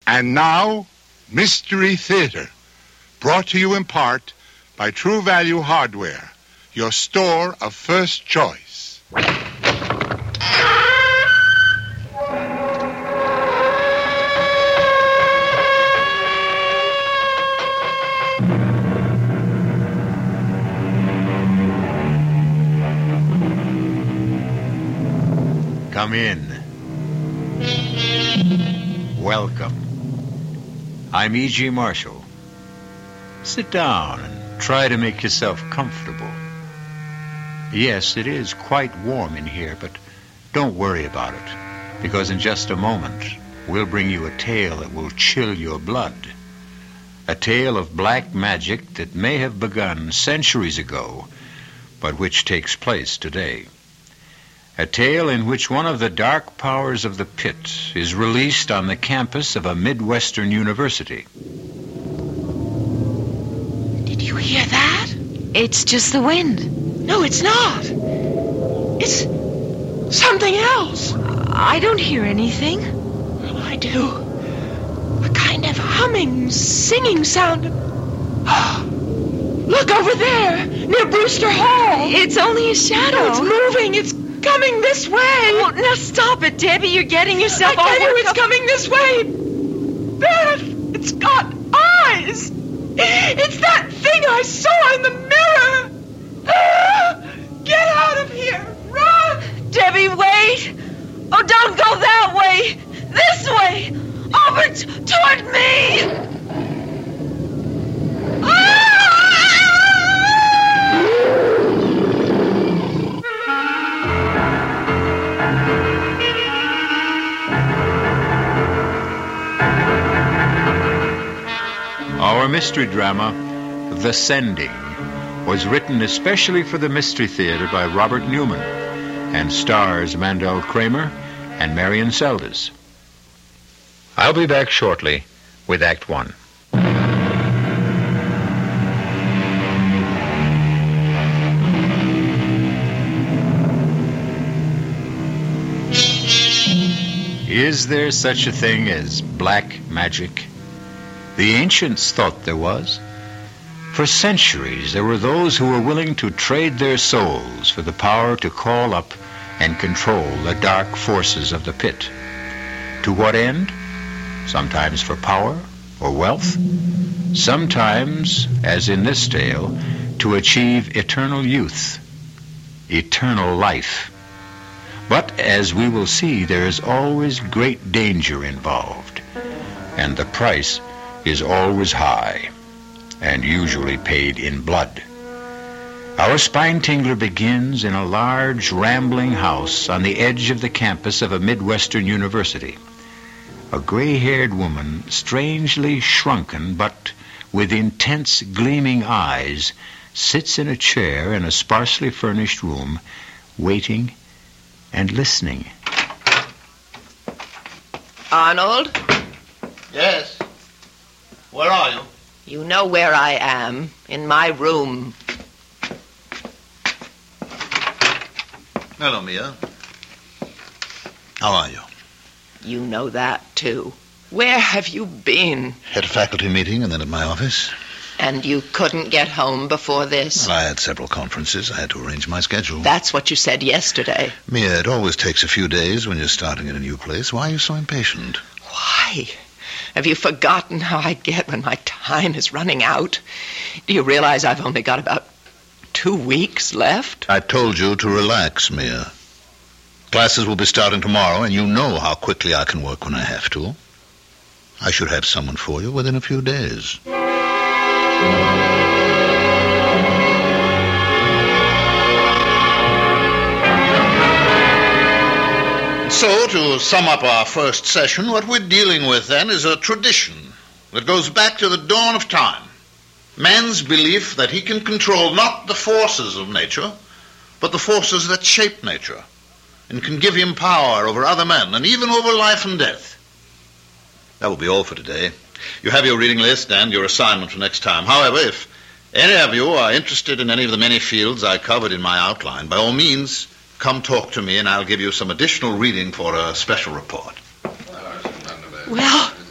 And now, Mystery Theater, brought to you in part by True Value Hardware, your store of first choice. Come in. Welcome. I'm E.G. Marshall. Sit down and try to make yourself comfortable. Yes, it is quite warm in here, but don't worry about it, because in just a moment, we'll bring you a tale that will chill your blood. A tale of black magic that may have begun centuries ago, but which takes place today. A tale in which one of the dark powers of the pit is released on the campus of a Midwestern university. Did you hear that? It's just the wind. No, it's not. It's something else. I don't hear anything. Well, I do. A kind of humming, singing sound. Look over there, near Brewster Hall. It's only a shadow. No, it's moving. It's coming this way. Oh, now stop it, Debbie. You're getting yourself all I tell you, worked it's up. coming this way. Beth, it's got eyes. It's that thing I saw in the mirror. Get out of here. Run. Debbie, wait. Oh, don't go that way. This way. Over toward me. Our mystery drama, The Sending, was written especially for the Mystery Theater by Robert Newman and stars Mandel Kramer and Marion Seldes. I'll be back shortly with Act One. Is there such a thing as black magic? The ancients thought there was. For centuries, there were those who were willing to trade their souls for the power to call up and control the dark forces of the pit. To what end? Sometimes for power or wealth. Sometimes, as in this tale, to achieve eternal youth, eternal life. But, as we will see, there is always great danger involved, and the price is always high, and usually paid in blood. Our spine tingler begins in a large, rambling house on the edge of the campus of a Midwestern university. A gray-haired woman, strangely shrunken but with intense, gleaming eyes, sits in a chair in a sparsely furnished room, waiting and listening. Arnold? Yes? Where are you? You know where I am. In my room. Hello, Mia. How are you? You know that, too. Where have you been? Had a faculty meeting and then at my office. And you couldn't get home before this? Well, I had several conferences. I had to arrange my schedule. That's what you said yesterday. Mia, it always takes a few days when you're starting at a new place. Why are you so impatient? Why? Have you forgotten how I get when my time is running out? Do you realize I've only got about 2 weeks left? I told you to relax, Mia. Classes will be starting tomorrow, and you know how quickly I can work when I have to. I should have someone for you within a few days. So, to sum up our first session, what we're dealing with, then, is a tradition that goes back to the dawn of time. Man's belief that he can control not the forces of nature, but the forces that shape nature, and can give him power over other men, and even over life and death. That will be all for today. You have your reading list and your assignment for next time. However, if any of you are interested in any of the many fields I covered in my outline, by all means, come talk to me and I'll give you some additional reading for a special report. Well,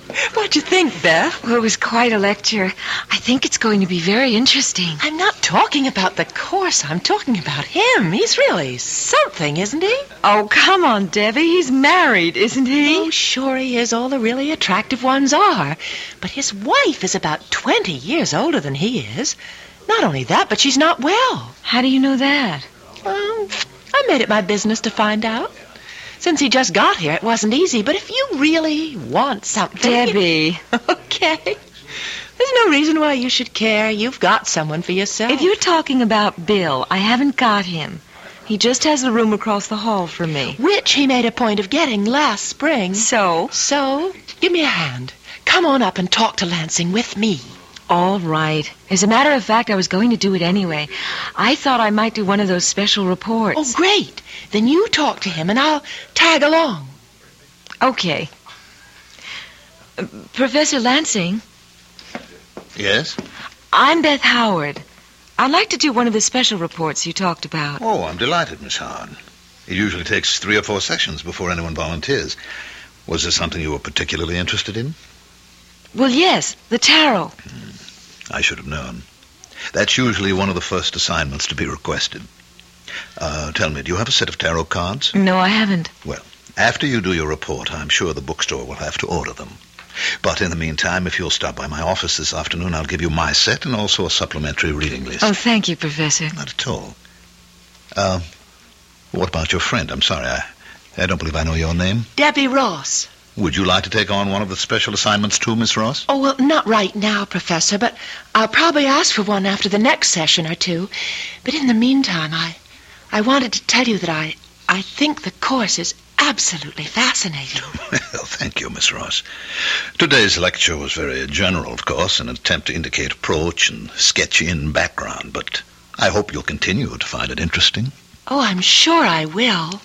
What'd you think, Beth? Well, it was quite a lecture. I think it's going to be very interesting. I'm not talking about the course. I'm talking about him. He's really something, isn't he? Oh, come on, Debbie. He's married, isn't he? Oh, sure he is. All the really attractive ones are. But his wife is about 20 years older than he is. Not only that, but she's not well. How do you know that? Well, I made it my business to find out. Since he just got here, it wasn't easy. But if you really want something... Debbie. Okay. There's no reason why you should care. You've got someone for yourself. If you're talking about Bill, I haven't got him. He just has the room across the hall from me. Which he made a point of getting last spring. So? So, give me a hand. Come on up and talk to Lansing with me. All right. As a matter of fact, I was going to do it anyway. I thought I might do one of those special reports. Oh, great. Then you talk to him and I'll tag along. Okay. Professor Lansing? Yes? I'm Beth Howard. I'd like to do one of the special reports you talked about. Oh, I'm delighted, Miss Howard. It usually takes 3 or 4 sessions before anyone volunteers. Was there something you were particularly interested in? Well, yes, the tarot. I should have known. That's usually one of the first assignments to be requested. Tell me, do you have a set of tarot cards? No, I haven't. Well, after you do your report, I'm sure the bookstore will have to order them. But in the meantime, if you'll stop by my office this afternoon, I'll give you my set and also a supplementary reading list. Oh, thank you, Professor. Not at all. What about your friend? I'm sorry, I don't believe I know your name. Debbie Ross. Would you like to take on one of the special assignments too, Miss Ross? Oh, well, not right now, Professor, but I'll probably ask for one after the next session or two. But in the meantime, I wanted to tell you that I think the course is absolutely fascinating. Well, thank you, Miss Ross. Today's lecture was very general, of course, an attempt to indicate approach and sketch in background, but I hope you'll continue to find it interesting. Oh, I'm sure I will.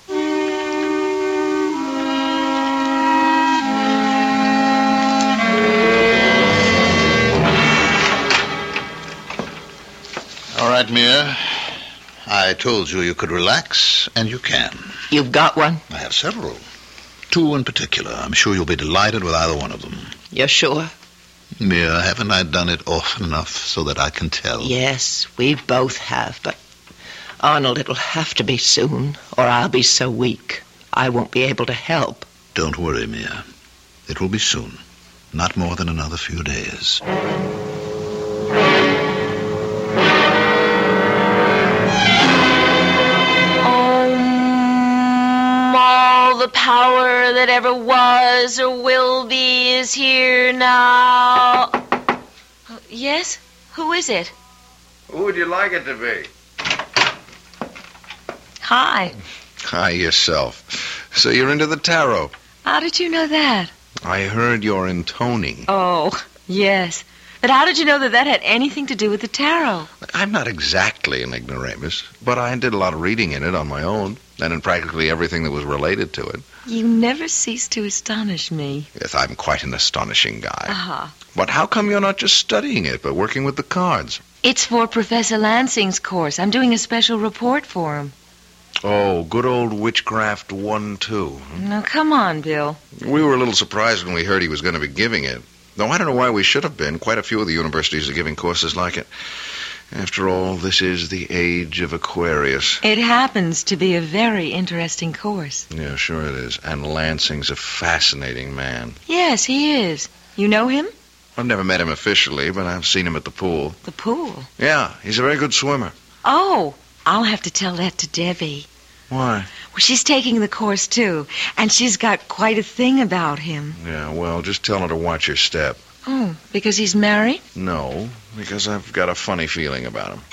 All right, Mia. I told you could relax, and you can. You've got one? I have several. 2 in particular. I'm sure you'll be delighted with either one of them. You're sure? Mia, haven't I done it often enough so that I can tell? Yes, we both have, but Arnold, it'll have to be soon, or I'll be so weak I won't be able to help. Don't worry, Mia. It will be soon. Not more than another few days. All the power that ever was or will be is here now. Yes? Who is it? Who would you like it to be? Hi. Hi, yourself. So you're into the tarot. How did you know that? I heard your intoning. Oh, yes. But how did you know that had anything to do with the tarot? I'm not exactly an ignoramus, but I did a lot of reading in it on my own, and in practically everything that was related to it. You never cease to astonish me. Yes, I'm quite an astonishing guy. Uh-huh. But how come you're not just studying it, but working with the cards? It's for Professor Lansing's course. I'm doing a special report for him. Oh, good old Witchcraft 1-2. Now, come on, Bill. We were a little surprised when we heard he was going to be giving it. Though I don't know why we should have been. Quite a few of the universities are giving courses like it. After all, this is the age of Aquarius. It happens to be a very interesting course. Yeah, sure it is. And Lansing's a fascinating man. Yes, he is. You know him? I've never met him officially, but I've seen him at the pool. The pool? Yeah, he's a very good swimmer. Oh, I'll have to tell that to Debbie. Why? Well, she's taking the course, too, and she's got quite a thing about him. Yeah, well, just tell her to watch her step. Oh, because he's married? No, because I've got a funny feeling about him.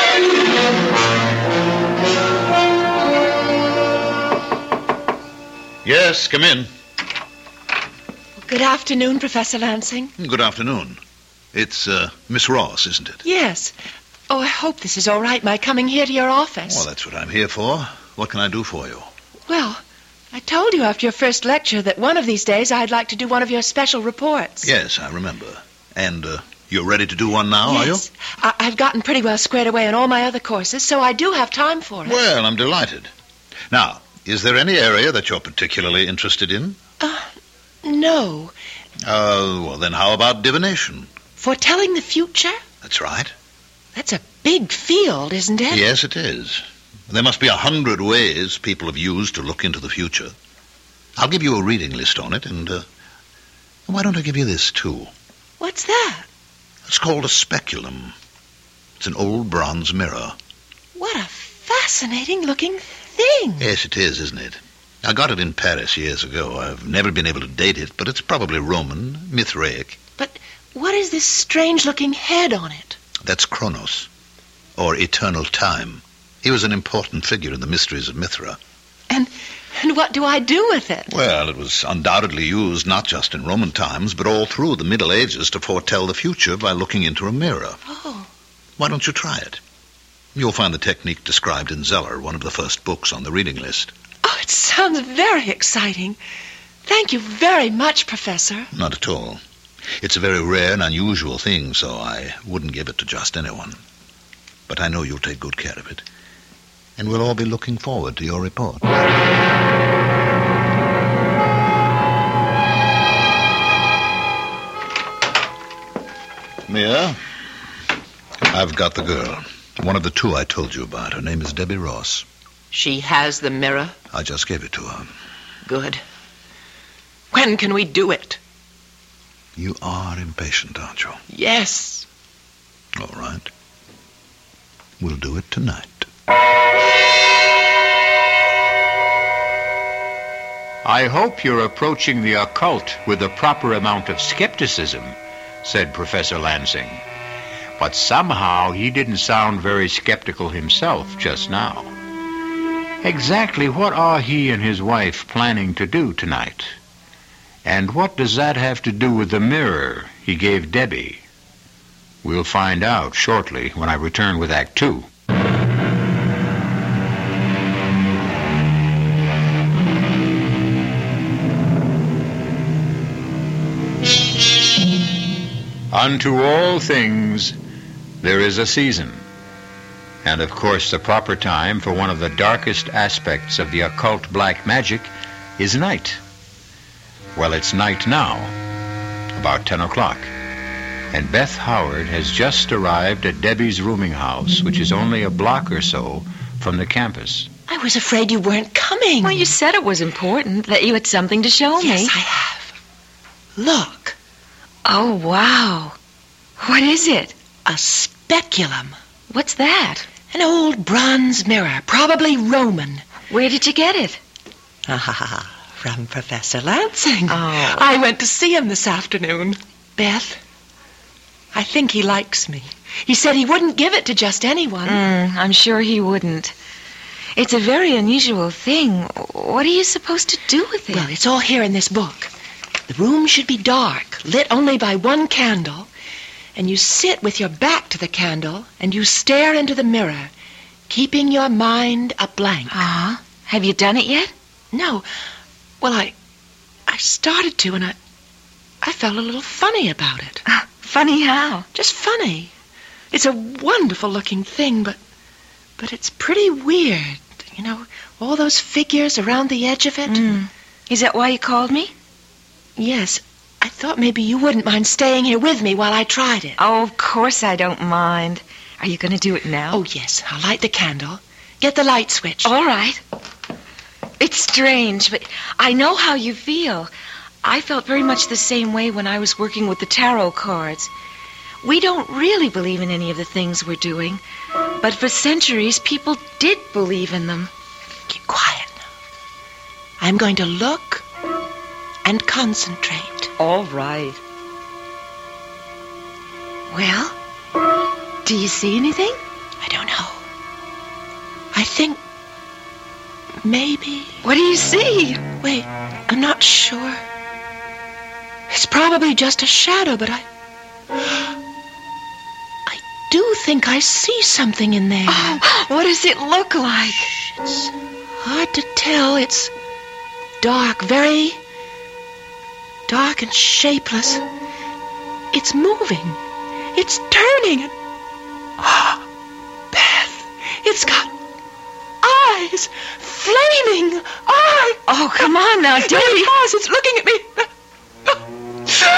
Yes, come in. Good afternoon, Professor Lansing. Good afternoon. It's Miss Ross, isn't it? Yes. Oh, I hope this is all right, my coming here to your office. Well, that's what I'm here for. What can I do for you? Well, I told you after your first lecture that one of these days I'd like to do one of your special reports. Yes, I remember. And you're ready to do one now, yes. are you? I've gotten pretty well squared away in all my other courses, so I do have time for it. Well, I'm delighted. Now, is there any area that you're particularly interested in? No. Well, then how about divination? Foretelling the future? That's right. That's a big field, isn't it? Yes, it is. There must be 100 ways people have used to look into the future. I'll give you a reading list on it, and why don't I give you this, too? What's that? It's called a speculum. It's an old bronze mirror. What a fascinating-looking thing. Yes, it is, isn't it? I got it in Paris years ago. I've never been able to date it, but it's probably Roman, Mithraic. But what is this strange-looking head on it? That's Kronos, or eternal time. He was an important figure in the mysteries of Mithra. And what do I do with it? Well, it was undoubtedly used not just in Roman times, but all through the Middle Ages to foretell the future by looking into a mirror. Oh. Why don't you try it? You'll find the technique described in Zeller, one of the first books on the reading list. Oh, it sounds very exciting. Thank you very much, Professor. Not at all. It's a very rare and unusual thing, so I wouldn't give it to just anyone. But I know you'll take good care of it. And we'll all be looking forward to your report. Mia, I've got the girl. One of the two I told you about. Her name is Debbie Ross. She has the mirror? I just gave it to her. Good. When can we do it? You are impatient, aren't you? Yes. All right. We'll do it tonight. I hope you're approaching the occult with the proper amount of skepticism, said Professor Lansing. But somehow he didn't sound very skeptical himself just now. Exactly what are he and his wife planning to do tonight? And what does that have to do with the mirror he gave Debbie? We'll find out shortly when I return with Act 2. Unto all things there is a season, and of course the proper time for one of the darkest aspects of the occult black magic is night. Well, it's night now, about 10 o'clock, and Beth Howard has just arrived at Debbie's rooming house, which is only a block or so from the campus. I was afraid you weren't coming. Well, you said it was important, that you had something to show me. Yes, I have. Look. Oh, wow. What is it? A speculum. What's that? An old bronze mirror, probably Roman. Where did you get it? From Professor Lansing. Oh. I went to see him this afternoon. Beth, I think he likes me. He said he wouldn't give it to just anyone. I'm sure he wouldn't. It's a very unusual thing. What are you supposed to do with it? Well, it's all here in this book. The room should be dark, lit only by one candle, and you sit with your back to the candle, and you stare into the mirror, keeping your mind a blank. Uh-huh. Have you done it yet? No. Well, I started to, and I felt a little funny about it. Funny how? Just funny. It's a wonderful-looking thing, but it's pretty weird. You know, all those figures around the edge of it. Is that why you called me? Yes. I thought maybe you wouldn't mind staying here with me while I tried it. Oh, of course I don't mind. Are you going to do it now? Oh, yes. I'll light the candle. Get the light switch. All right. It's strange, but I know how you feel. I felt very much the same way when I was working with the tarot cards. We don't really believe in any of the things we're doing, but for centuries, people did believe in them. Keep quiet now. I'm going to look and concentrate. All right. Well, do you see anything? I don't know. I think maybe... What do you see? Wait, I'm not sure. It's probably just a shadow, but I do think I see something in there. Oh, what does it look like? It's hard to tell. It's dark, very dark and shapeless. It's moving. It's turning. Beth, it's got eyes. Flaming eyes. Oh, come on now, Debbie. It has. It's looking at me.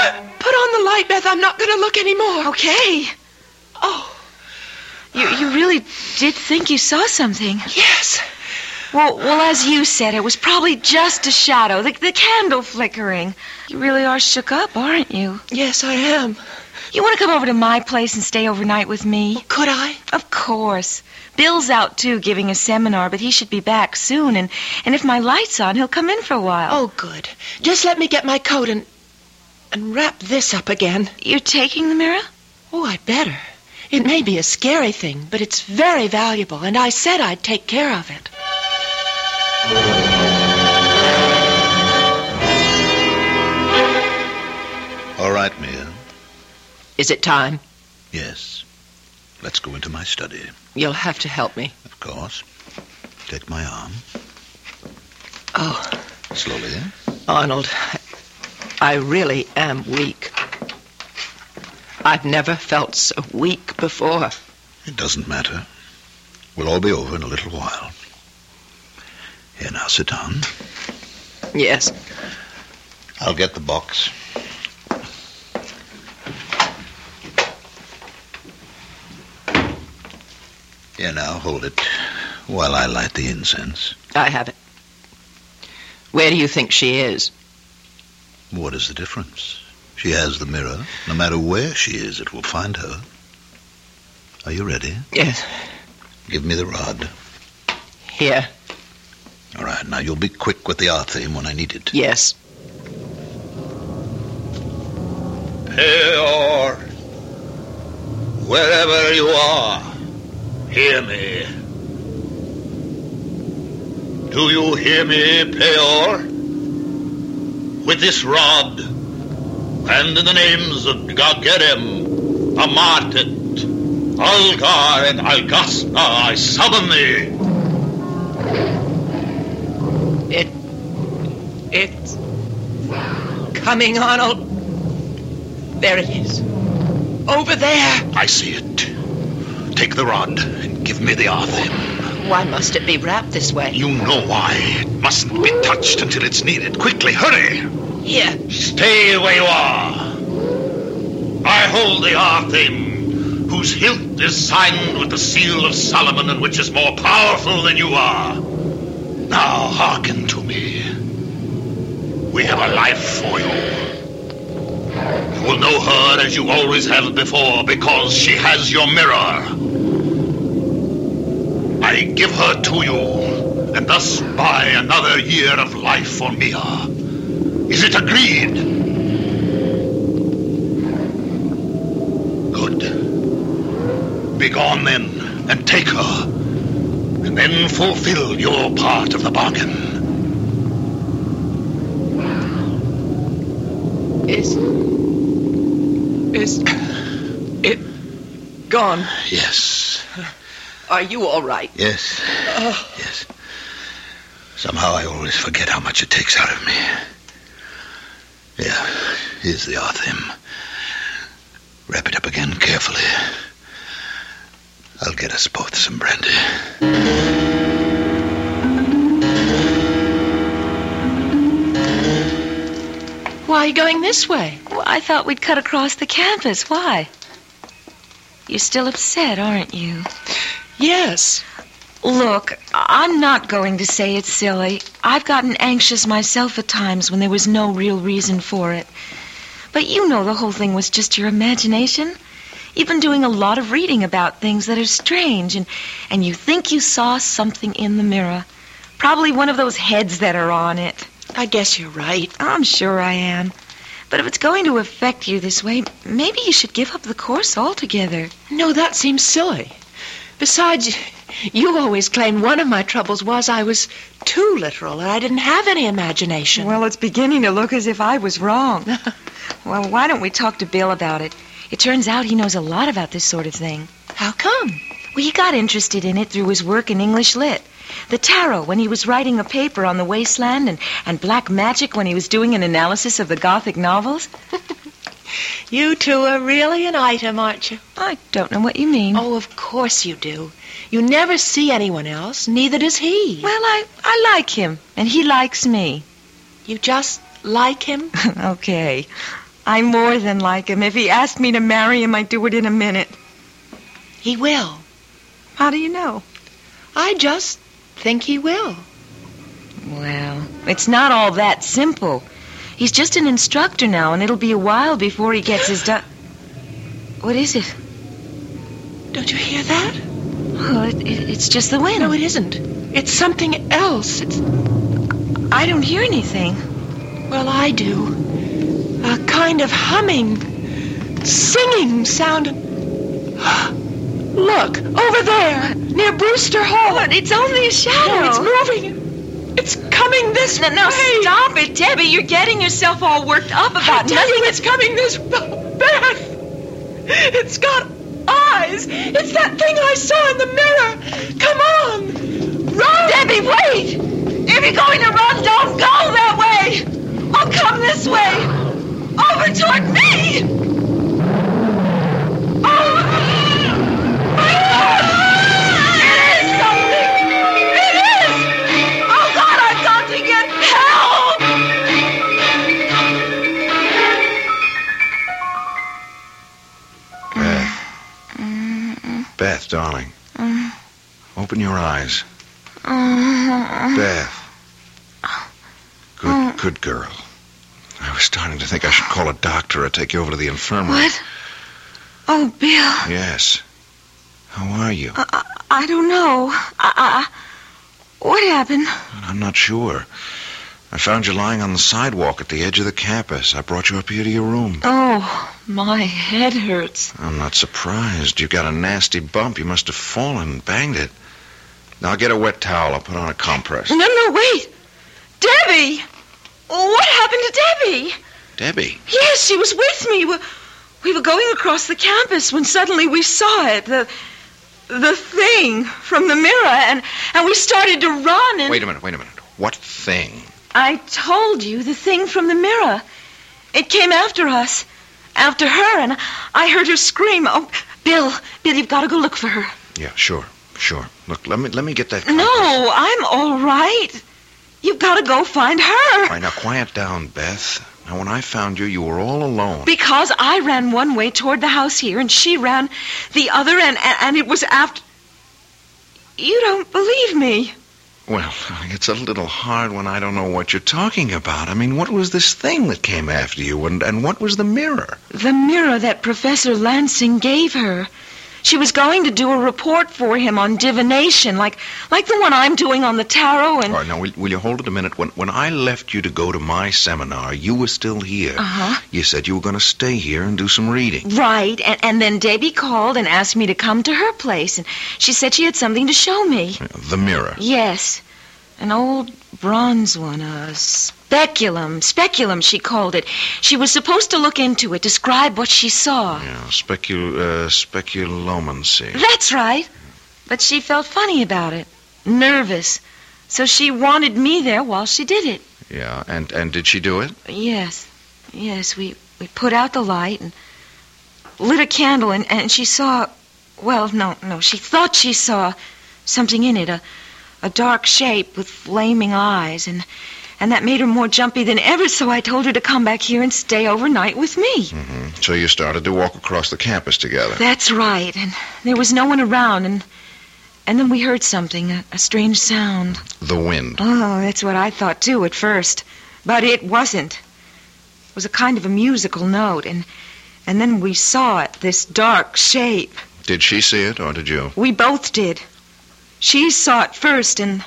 right, Beth. I'm not going to look anymore. Okay. Oh, You really did think you saw something. yes. Well, as you said, it was probably just a shadow, the candle flickering. You really are shook up, aren't you? Yes, I am. You want to come over to my place and stay overnight with me? Could I? Of course. Bill's out, too, giving a seminar, but he should be back soon, and if my light's on, he'll come in for a while. Oh, good. Just let me get my coat and wrap this up again. You're taking the mirror? Oh, I better. It may be a scary thing, but it's very valuable, and I said I'd take care of it. All right, Mia. Is it time? Yes. Let's go into my study. You'll have to help me. Of course. Take my arm. Oh, Slowly. Arnold, I really am weak. I've never felt so weak before. It doesn't matter. We'll all be over in a little while. Here, now, sit down. Yes. I'll get the box. Here, now, hold it while I light the incense. I have it. Where do you think she is? What is the difference? She has the mirror. No matter where she is, it will find her. Are you ready? Yes. Give me the rod. Here. All right, now you'll be quick with the R theme when I need it. Yes. Peor, wherever you are, hear me. Do you hear me, Peor? With this rod, and in the names of Gagerem, Amatet, Algar, and Algasna, I summon thee. It's coming, Arnold. There it is. Over there. I see it. Take the rod and give me the R theme. Why must it be wrapped this way? You know why. It mustn't be touched until it's needed. Quickly, hurry! Here. Stay where you are. I hold the R theme, whose hilt is signed with the seal of Solomon and which is more powerful than you are. Now hearken to me. We have a life for you. You will know her as you always have before because she has your mirror. I give her to you, and thus buy another year of life for Mia. Is it agreed? Good. Begone then, and take her, and then fulfill your part of the bargain. Is it gone? Yes. Are you all right? Yes. Yes. Somehow I always forget how much it takes out of me. Yeah, here's the R theme. Wrap it up again carefully. I'll get us both some brandy. Why are you going this way? Well, I thought we'd cut across the campus. Why? You're still upset, aren't you? Yes. Look, I'm not going to say it's silly. I've gotten anxious myself at times when there was no real reason for it. But you know the whole thing was just your imagination. You've been doing a lot of reading about things that are strange, and you think you saw something in the mirror. Probably one of those heads that are on it. I guess you're right. I'm sure I am. But if it's going to affect you this way, maybe you should give up the course altogether. No, that seems silly. Besides, you always claimed one of my troubles was I was too literal and I didn't have any imagination. Well, it's beginning to look as if I was wrong. Well, why don't we talk to Bill about it? It turns out he knows a lot about this sort of thing. How come? Well, he got interested in it through his work in English Lit. The tarot when he was writing a paper on the wasteland, and black magic when he was doing an analysis of the Gothic novels. You two are really an item, aren't you? I don't know what you mean. Oh, of course you do. You never see anyone else, neither does he. Well, I like him, and he likes me. You just like him? Okay. I more than like him. If he asked me to marry him, I'd do it in a minute. He will. How do you know? I just think he will. Well, it's not all that simple. He's just an instructor now, and it'll be a while before he gets his What is it? Don't you hear that? Oh, it's just the wind. No, it isn't. It's something else. I don't hear anything. Well, I do. A kind of humming, singing sound. Look, over there, near Brewster Hall. What? It's only a shadow. No, it's moving. It's coming this way. No, stop it, Debbie. You're getting yourself all worked up about nothing. It's coming this way. Beth! It's got eyes. It's that thing I saw in the mirror. Come on. Run! Debbie, wait! If you're going to run, don't go that way. I'll come this way. Over toward me. Oh! Beth, darling. Open your eyes. Beth. Good girl. I was starting to think I should call a doctor or take you over to the infirmary. What? Oh, Bill. Yes. How are you? I don't know. What happened? I'm not sure. I found you lying on the sidewalk at the edge of the campus. I brought you up here to your room. Oh, my head hurts. I'm not surprised. You got a nasty bump. You must have fallen and banged it. Now, I'll get a wet towel. I'll put on a compress. No, wait. Debbie! What happened to Debbie? Debbie? Yes, she was with me. We were going across the campus when suddenly we saw it. The thing from the mirror, and we started to run and... Wait a minute. What thing? I told you, the thing from the mirror. It came after us. After her, and I heard her scream. Oh, Bill, you've got to go look for her. Yeah, sure. Look, let me get that compress. No, I'm all right. You've got to go find her. All right, now quiet down, Beth. Now, when I found you were all alone. Because I ran one way toward the house here, and she ran the other, and it was after... You don't believe me. Well, it's a little hard when I don't know what you're talking about. I mean, what was this thing that came after you, and what was the mirror? The mirror that Professor Lansing gave her. She was going to do a report for him on divination, like the one I'm doing on the tarot, and... All right, now, will you hold it a minute? When I left you to go to my seminar, you were still here. Uh-huh. You said you were going to stay here and do some reading. Right, and then Debbie called and asked me to come to her place, and she said she had something to show me. The mirror. Yes, an old bronze one, a speculum, she called it. She was supposed to look into it, describe what she saw. Yeah, speculomancy. That's right. But she felt funny about it, nervous. So she wanted me there while she did it. Yeah, and did she do it? Yes, we put out the light and lit a candle, and she saw... Well, no, she thought she saw something in it, a dark shape with flaming eyes, and that made her more jumpy than ever, so I told her to come back here and stay overnight with me. Mm-hmm. So you started to walk across the campus together. That's right, and there was no one around, and then we heard something, a strange sound. The wind. Oh, that's what I thought, too, at first. But it wasn't. It was a kind of a musical note, and then we saw it, this dark shape. Did she see it, or did you? We both did. She saw it first, and...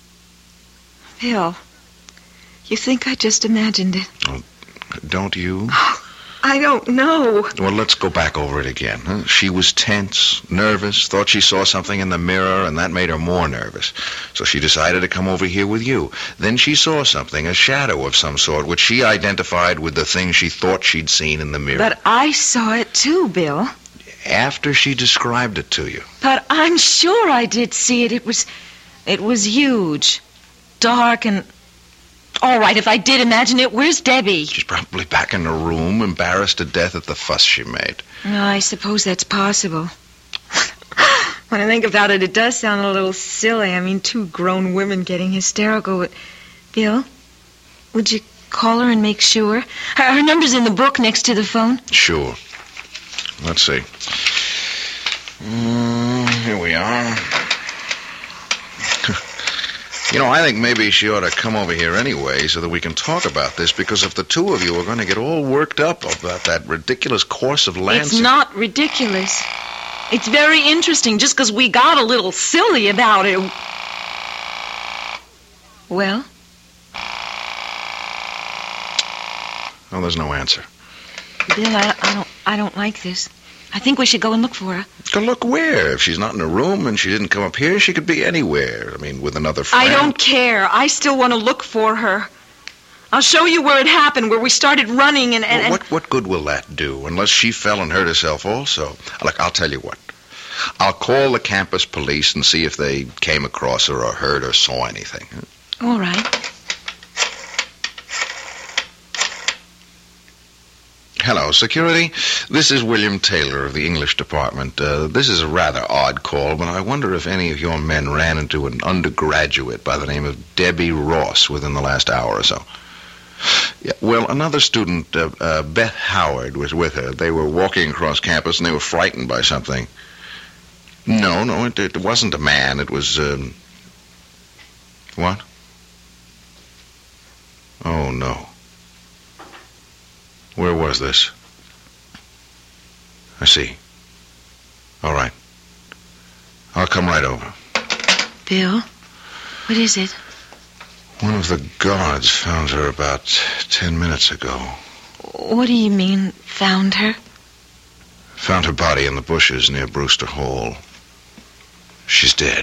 Bill, you think I just imagined it? Oh, don't you? I don't know. Well, let's go back over it again. Huh? She was tense, nervous, thought she saw something in the mirror, and that made her more nervous. So she decided to come over here with you. Then she saw something, a shadow of some sort, which she identified with the thing she thought she'd seen in the mirror. But I saw it too, Bill. After she described it to you. But I'm sure I did see it. It was huge, dark, and... All right, if I did imagine it, where's Debbie? She's probably back in her room, embarrassed to death at the fuss she made. I suppose that's possible. When I think about it, it does sound a little silly. I mean, two grown women getting hysterical. Bill, would you call her and make sure? Her number's in the book next to the phone. Sure. Let's see. Here we are. You know, I think maybe she ought to come over here anyway so that we can talk about this, because if the two of you are going to get all worked up about that ridiculous course of Lansing... It's not ridiculous. It's very interesting just because we got a little silly about it. Well? Oh, there's no answer. Bill, I don't like this. I think we should go and look for her. Go look where? If she's not in a room and she didn't come up here, she could be anywhere. I mean, with another friend. I don't care. I still want to look for her. I'll show you where it happened, where we started running and... Well, what good will that do, unless she fell and hurt herself also? Look, I'll tell you what. I'll call the campus police and see if they came across her or heard or saw anything. All right. Hello, security. This is William Taylor of the English department. This is a rather odd call, but I wonder if any of your men ran into an undergraduate by the name of Debbie Ross within the last hour or so. Yeah, well, another student, Beth Howard, was with her. They were walking across campus, and they were frightened by something. No, it wasn't a man. It was, what? Oh, no. Where was this? I see. All right. I'll come right over. Bill, what is it? One of the guards found her about 10 minutes ago. What do you mean, found her? Found her body in the bushes near Brewster Hall. She's dead.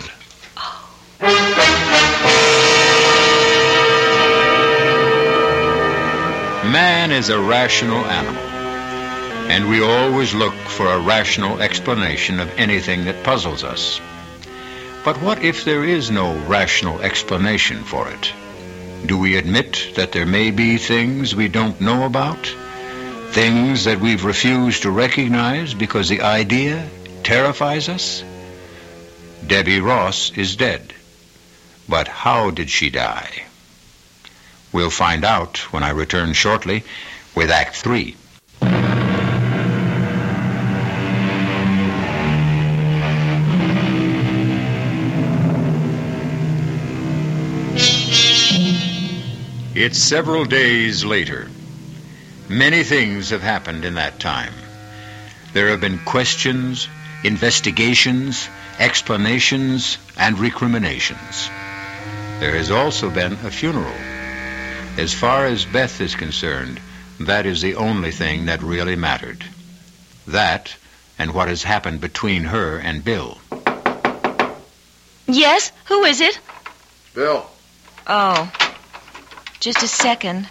Man is a rational animal, and we always look for a rational explanation of anything that puzzles us. But what if there is no rational explanation for it? Do we admit that there may be things we don't know about? Things that we've refused to recognize because the idea terrifies us? Debbie Ross is dead. But how did she die? We'll find out when I return shortly with Act 3. It's several days later. Many things have happened in that time. There have been questions, investigations, explanations, and recriminations. There has also been a funeral. As far as Beth is concerned, that is the only thing that really mattered. That and what has happened between her and Bill. Yes? Who is it? Bill. Oh, just a second.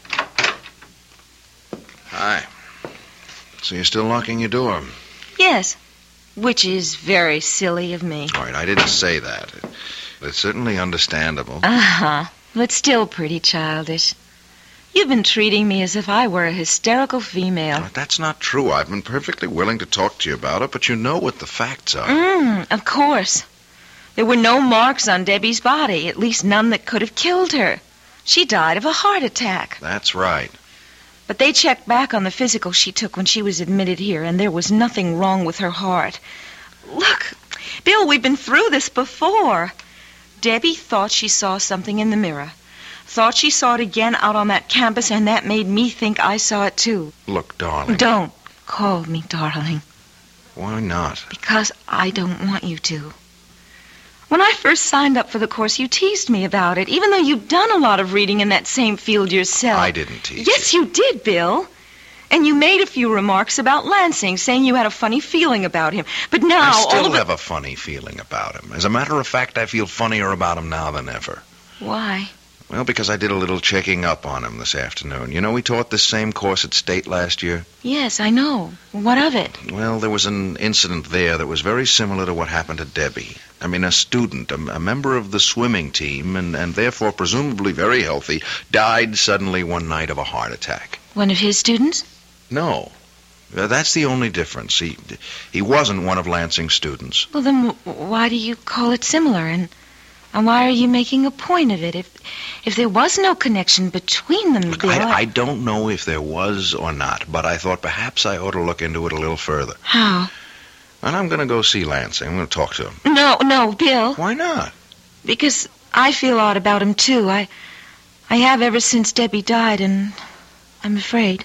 Hi. So you're still locking your door? Yes, which is very silly of me. All right, I didn't say that. It's certainly understandable. Uh-huh, but still pretty childish. You've been treating me as if I were a hysterical female. No, that's not true. I've been perfectly willing to talk to you about it, but you know what the facts are. Of course. There were no marks on Debbie's body, at least none that could have killed her. She died of a heart attack. That's right. But they checked back on the physical she took when she was admitted here, and there was nothing wrong with her heart. Look, Bill, we've been through this before. Debbie thought she saw something in the mirror. Thought she saw it again out on that campus, and that made me think I saw it too. Look, darling. Don't call me darling. Why not? Because I don't want you to. When I first signed up for the course, you teased me about it, even though you've done a lot of reading in that same field yourself. I didn't tease Yes, you did, Bill. And you made a few remarks about Lansing, saying you had a funny feeling about him. But now... I still have a funny feeling about him. As a matter of fact, I feel funnier about him now than ever. Why? Well, because I did a little checking up on him this afternoon. You know, we taught this same course at State last year. Yes, I know. What of it? Well, there was an incident there that was very similar to what happened to Debbie. I mean, a student, a member of the swimming team, and therefore presumably very healthy, died suddenly one night of a heart attack. One of his students? No. That's the only difference. He wasn't one of Lansing's students. Well, then why do you call it similar? And And why are you making a point of it? If there was no connection between them, Look, Bill... I don't know if there was or not, but I thought perhaps I ought to look into it a little further. How? And I'm going to go see Lansing. I'm going to talk to him. No, Bill. Why not? Because I feel odd about him, too. I have ever since Debbie died, and I'm afraid.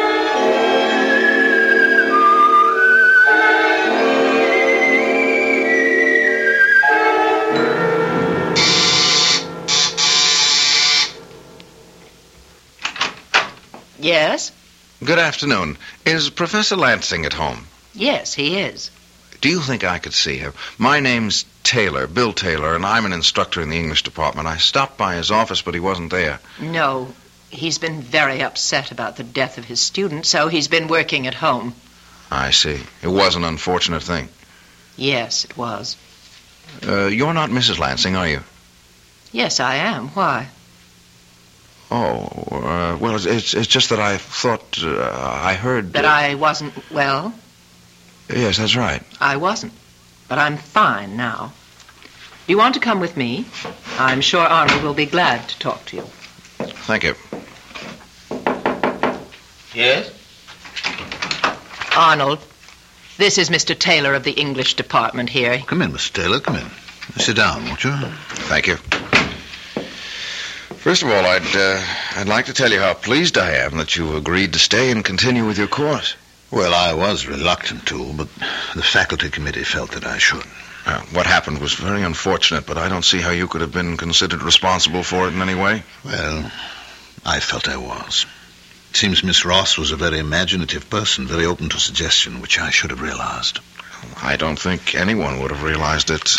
Yes? Good afternoon. Is Professor Lansing at home? Yes, he is. Do you think I could see him? My name's Taylor, Bill Taylor, and I'm an instructor in the English department. I stopped by his office, but he wasn't there. No, he's been very upset about the death of his student, so he's been working at home. I see. It was an unfortunate thing. Yes, it was. You're not Mrs. Lansing, are you? Yes, I am. Why? Oh, well, it's just that I thought, I heard... That I wasn't well? Yes, that's right. I wasn't. But I'm fine now. Do you want to come with me? I'm sure Arnold will be glad to talk to you. Thank you. Yes? Arnold, this is Mr. Taylor of the English department here. Come in, Mr. Taylor, come in. Sit down, won't you? Thank you. First of all, I'd like to tell you how pleased I am that you agreed to stay and continue with your course. Well, I was reluctant to, but the faculty committee felt that I should. What happened was very unfortunate, but I don't see how you could have been considered responsible for it in any way. Well, I felt I was. It seems Miss Ross was a very imaginative person, very open to suggestion, which I should have realized. I don't think anyone would have realized it.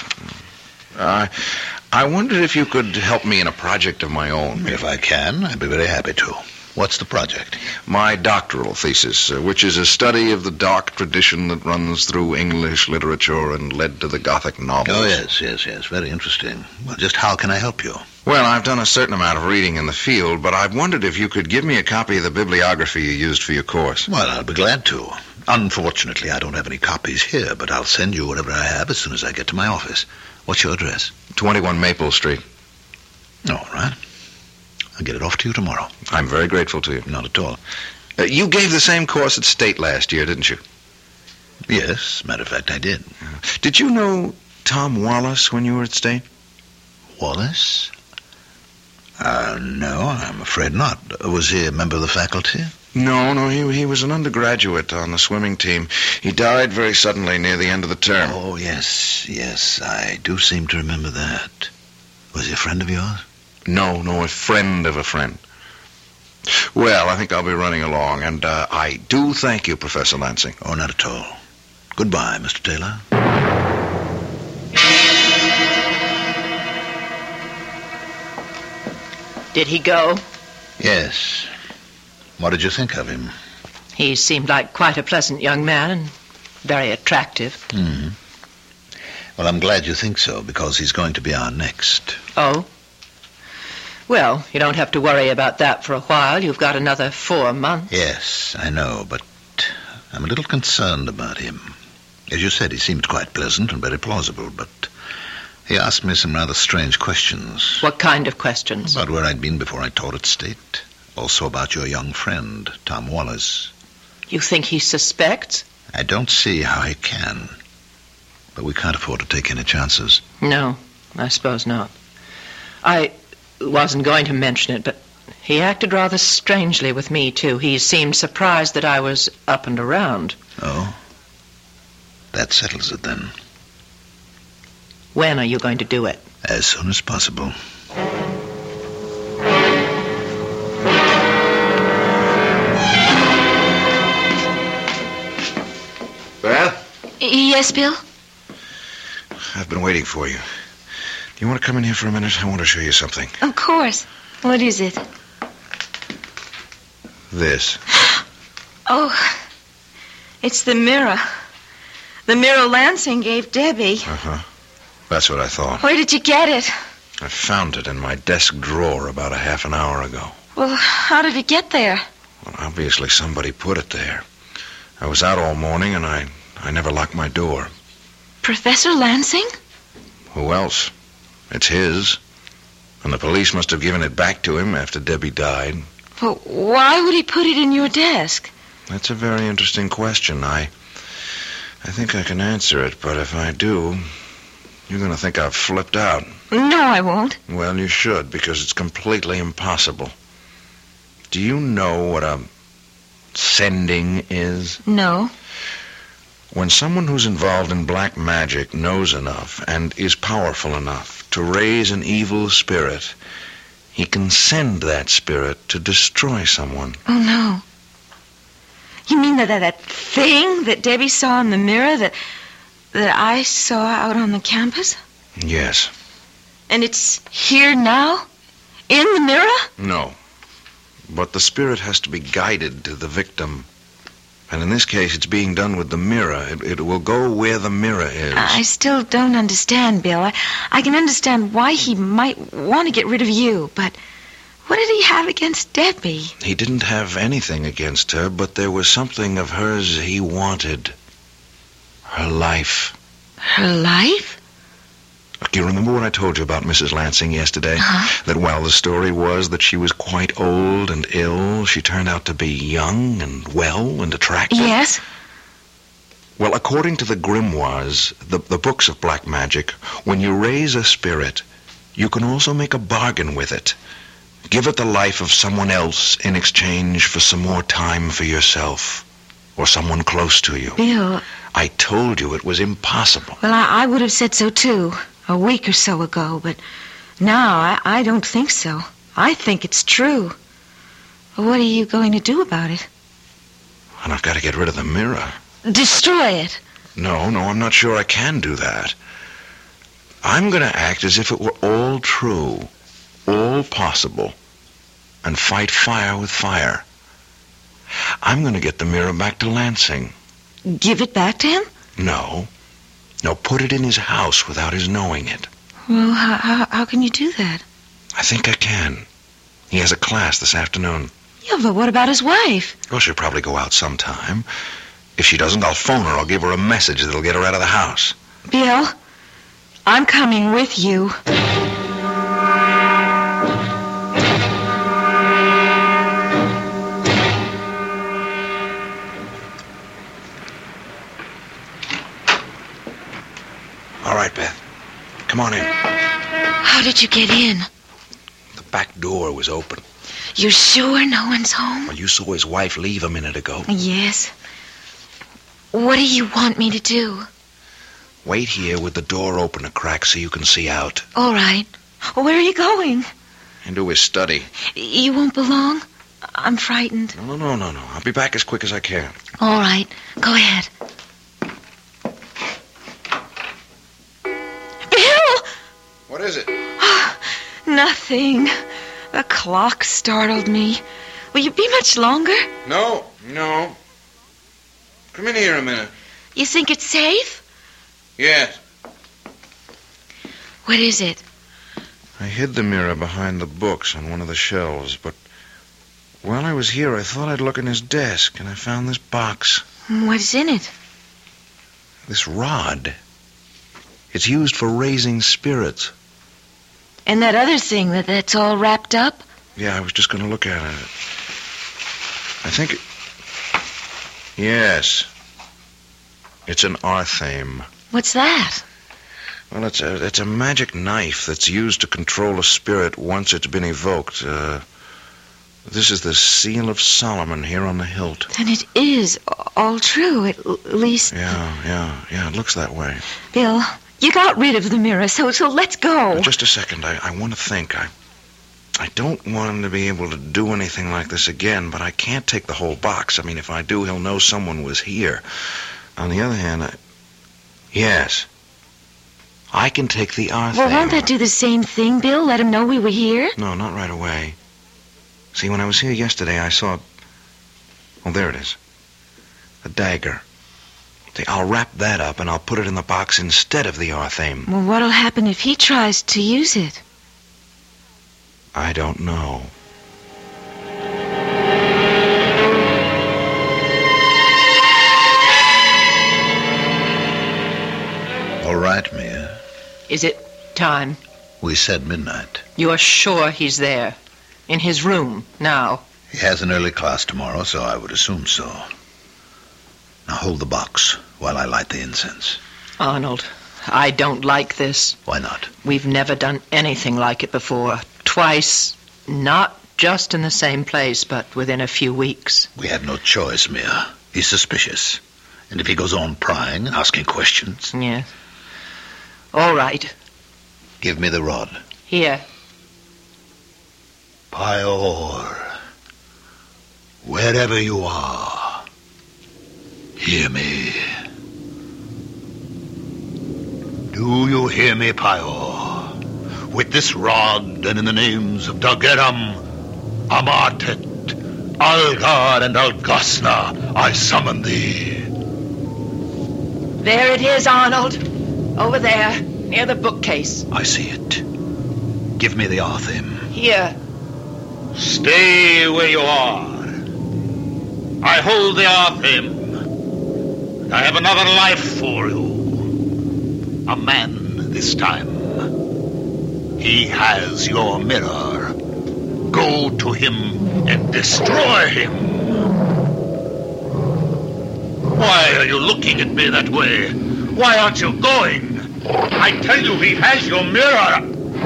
I wondered if you could help me in a project of my own. If I can, I'd be very happy to. What's the project? My doctoral thesis, which is a study of the dark tradition that runs through English literature and led to the Gothic novels. Oh, yes. Very interesting. Well, just how can I help you? Well, I've done a certain amount of reading in the field, but I've wondered if you could give me a copy of the bibliography you used for your course. Well, I'll be glad to. Unfortunately, I don't have any copies here, but I'll send you whatever I have as soon as I get to my office. What's your address? 21 Maple Street. All right. I'll get it off to you tomorrow. I'm very grateful to you. Not at all. You gave the same course at State last year, didn't you? Yes, matter of fact, I did. Did you know Tom Wallace when you were at State? Wallace? No, I'm afraid not. Was he a member of the faculty? No, he was an undergraduate on the swimming team. He died very suddenly near the end of the term. Oh, yes, I do seem to remember that. Was he a friend of yours? No, a friend of a friend. Well, I think I'll be running along, and I do thank you, Professor Lansing. Oh, not at all. Goodbye, Mr. Taylor. Did he go? Yes. What did you think of him? He seemed like quite a pleasant young man and very attractive. Hmm. Well, I'm glad you think so, because he's going to be our next. Oh? Well, you don't have to worry about that for a while. You've got another 4 months. Yes, I know, but I'm a little concerned about him. As you said, he seemed quite pleasant and very plausible, but he asked me some rather strange questions. What kind of questions? About where I'd been before I taught at State. Also about your young friend, Tom Wallace. You think he suspects? I don't see how he can. But we can't afford to take any chances. No, I suppose not. I wasn't going to mention it, but he acted rather strangely with me, too. He seemed surprised that I was up and around. Oh? That settles it, then. When are you going to do it? As soon as possible. Beth? Yes, Bill? I've been waiting for you. Do you want to come in here for a minute? I want to show you something. Of course. What is it? This. Oh, it's the mirror. The mirror Lansing gave Debbie. Uh-huh. That's what I thought. Where did you get it? I found it in my desk drawer about a half an hour ago. Well, how did it get there? Well, obviously somebody put it there. I was out all morning, and I never locked my door. Professor Lansing? Who else? It's his. And the police must have given it back to him after Debbie died. Well, why would he put it in your desk? That's a very interesting question. I think I can answer it, but if I do, you're going to think I've flipped out. No, I won't. Well, you should, because it's completely impossible. Do you know what a sending is? No. When someone who's involved in black magic knows enough and is powerful enough to raise an evil spirit, he can send that spirit to destroy someone. Oh, no. You mean that thing that Debbie saw in the mirror that I saw out on the campus? Yes. And it's here now? In the mirror? No. But the spirit has to be guided to the victim. And in this case, it's being done with the mirror. It will go where the mirror is. I still don't understand, Bill. I can understand why he might want to get rid of you, but what did he have against Debbie? He didn't have anything against her, but there was something of hers he wanted. Her life. Her life? Do you remember what I told you about Mrs. Lansing yesterday? Uh-huh. That while the story was that she was quite old and ill, she turned out to be young and well and attractive? Yes. Well, according to the grimoires, the books of black magic, when you raise a spirit, you can also make a bargain with it. Give it the life of someone else in exchange for some more time for yourself or someone close to you. Bill. I told you it was impossible. Well, I would have said so, too, a week or so ago, but now I don't think so. I think it's true. What are you going to do about it? And I've got to get rid of the mirror. Destroy it. No, I'm not sure I can do that. I'm going to act as if it were all true, all possible, and fight fire with fire. I'm going to get the mirror back to Lansing. Give it back to him? No, put it in his house without his knowing it. Well, how can you do that? I think I can. He has a class this afternoon. Yeah, but what about his wife? Well, she'll probably go out sometime. If she doesn't, I'll phone her. I'll give her a message that'll get her out of the house. Bill, I'm coming with you. All right, Beth. Come on in. How did you get in? The back door was open. You're sure no one's home? Well, you saw his wife leave a minute ago. Yes. What do you want me to do? Wait here with the door open a crack so you can see out. All right. Where are you going? Into his study. You won't be long? I'm frightened. No. I'll be back as quick as I can. All right. Go ahead. Bill! What is it? Nothing. The clock startled me. Will you be much longer? No. Come in here a minute. You think it's safe? Yes. What is it? I hid the mirror behind the books on one of the shelves, but while I was here, I thought I'd look in his desk, and I found this box. What's in it? This rod. It's used for raising spirits. And that other thing that's all wrapped up? Yeah, I was just going to look at it. I think... Yes. It's an arthame. What's that? Well, it's a magic knife that's used to control a spirit once it's been evoked. This is the Seal of Solomon here on the hilt. And it is all true, at least... Yeah, it looks that way. Bill, you got rid of the mirror, so let's go. Just a second, I want to think. I don't want him to be able to do anything like this again, but I can't take the whole box. I mean, if I do, he'll know someone was here. On the other hand, yes, I can take the arthame. Well, won't that do the same thing, Bill? Let him know we were here? No, not right away. See, when I was here yesterday, I saw... Oh, there it is. A dagger. See, I'll wrap that up and I'll put it in the box instead of the arthame. Well, what'll happen if he tries to use it? I don't know. All right, Mia. Is it time? We said midnight. You're sure he's there? In his room, now? He has an early class tomorrow, so I would assume so. Now hold the box while I light the incense. Arnold, I don't like this. Why not? We've never done anything like it before. Twice, not just in the same place, but within a few weeks. We had no choice, Mia. He's suspicious. And if he goes on prying, asking questions... Yes. All right. Give me the rod. Here. Pior, wherever you are, hear me. Do you hear me, Pior? With this rod and in the names of Dageram, Amartet, Algar, and Algasna, I summon thee. There it is, Arnold. Over there, near the bookcase. I see it. Give me the Arthim. Here. Stay where you are. I hold the Arthim. I have another life for you. A man this time. He has your mirror. Go to him and destroy him. Why are you looking at me that way? Why aren't you going? I tell you, he has your mirror.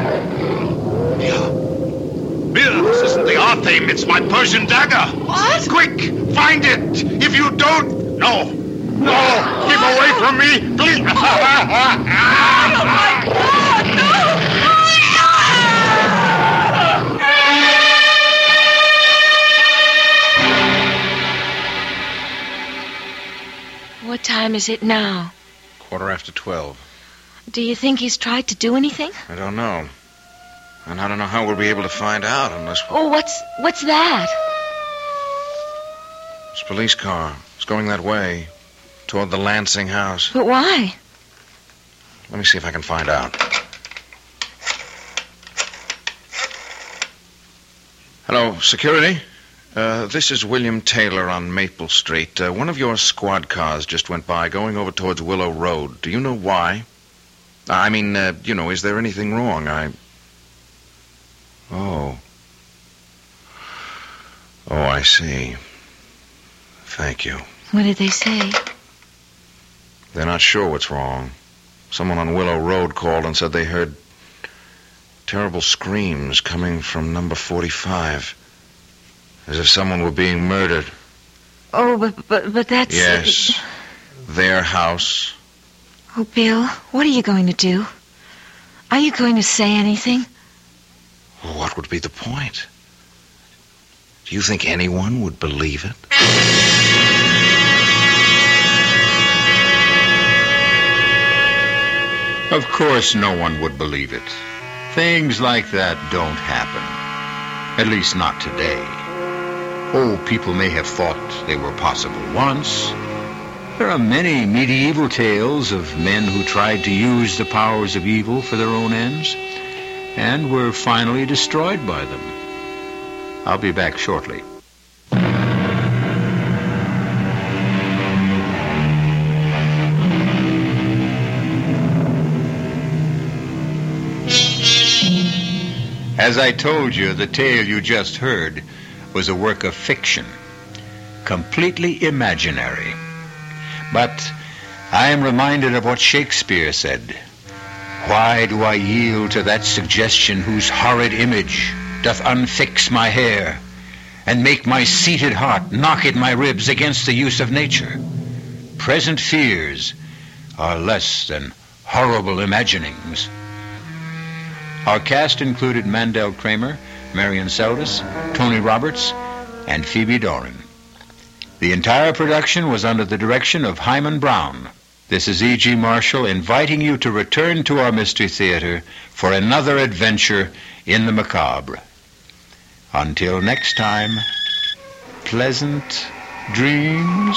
Mia, this isn't the Arthim, it's my Persian dagger. What? Quick, find it. If you don't... No, keep away from me, please. Oh, my God, no! What time is it now? 12:15. Do you think he's tried to do anything? I don't know. And I don't know how we'll be able to find out unless... Oh, what's that? It's a police car. It's going that way, toward the Lansing house. But why? Let me see if I can find out. Hello, security? This is William Taylor on Maple Street. One of your squad cars just went by, going over towards Willow Road. Do you know why? I mean, is there anything wrong? Oh, I see. Thank you. What did they say? They're not sure what's wrong. Someone on Willow Road called and said they heard terrible screams coming from number 45. As if someone were being murdered. Oh, but that's... Yes. Their house. Oh, Bill, what are you going to do? Are you going to say anything? Well, what would be the point? Do you think anyone would believe it? Of course no one would believe it. Things like that don't happen. At least not today. Oh, people may have thought they were possible once. There are many medieval tales of men who tried to use the powers of evil for their own ends and were finally destroyed by them. I'll be back shortly. As I told you, the tale you just heard was a work of fiction, completely imaginary. But I am reminded of what Shakespeare said. Why do I yield to that suggestion whose horrid image doth unfix my hair and make my seated heart knock at my ribs against the use of nature? Present fears are less than horrible imaginings. Our cast included Mandel Kramer, Marion Seldes, Tony Roberts, and Phoebe Doran. The entire production was under the direction of Hyman Brown. This is E.G. Marshall inviting you to return to our Mystery Theater for another adventure in the macabre. Until next time, pleasant dreams.